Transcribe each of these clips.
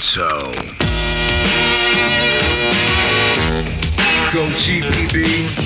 mistletoe. Go GPB.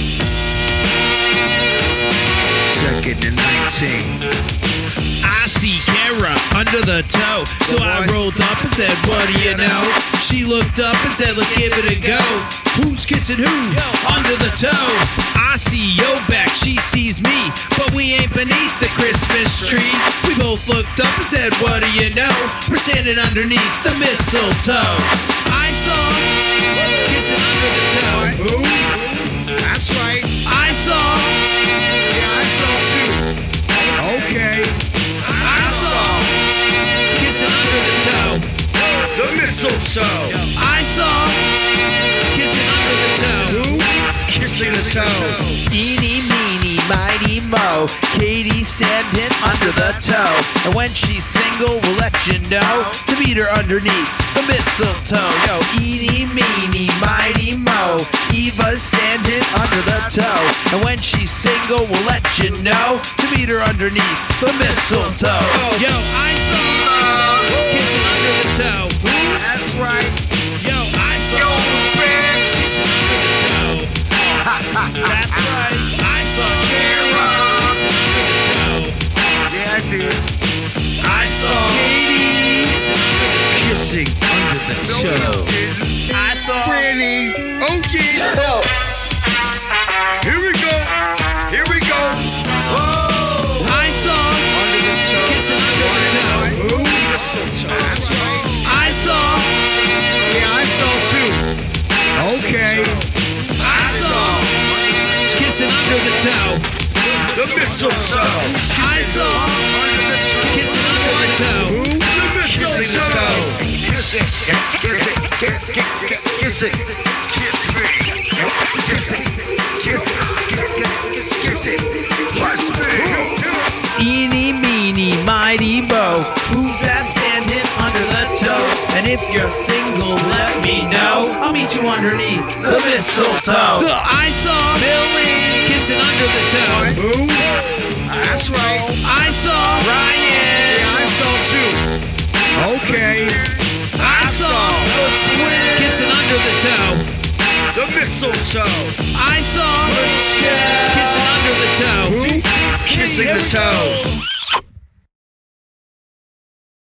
2nd and 19. I see Kara under the toe, so I rolled up and said, what do you know? She looked up and said, let's give it a go. Who's kissing who? Under the toe. I see Yo back, she sees me, but we ain't beneath the Christmas tree. We both looked up and said, what do you know? We're standing underneath the mistletoe. I saw kissing under the toe. Who? That's right. I saw. Yeah, I saw too. Okay. I saw kissing under the toe. The mistletoe. I saw kissing under the toe. Who? Kissing the toe. Eeny, meeny, mighty mo. Katie's standing under the toe. And when she's single, we'll let you know to meet her underneath the mistletoe. Yo, eeny, meeny, mighty mo. Eva's standing under the toe. And when she's single, we'll let you know to meet her underneath the mistletoe. Yo, I saw kissing under the toe. That's right. Yo, I saw kissing under the toe. That's right. I saw Kara kissing under the toe. Yeah, I did. I saw Katie kissing under the toe. I saw Franny. Okay. Here we go. Here we go. Whoa. I saw Under the toe. kissing under the toe. Who? That's right. I saw Yeah, I saw too. Okay. I saw kissing under the toe. The mistletoe. I saw kissing under the toe. Who? The mistletoe. Kiss it. Kiss it. Kiss it. Kiss me. Kiss it. Kiss it. Kiss it. Kiss me. Eeny, meeny, mighty mo. Who's that standing under the toe? And if you're single, let me know. I'll meet you underneath the mistletoe. I saw Billy kissing under the toe. Who? That's right. I saw Ryan. Yeah, I saw too. Okay. I saw the twins kissing under the toe. The mistletoe. I saw Michelle kissing under the toe. Who? Kissing the toe.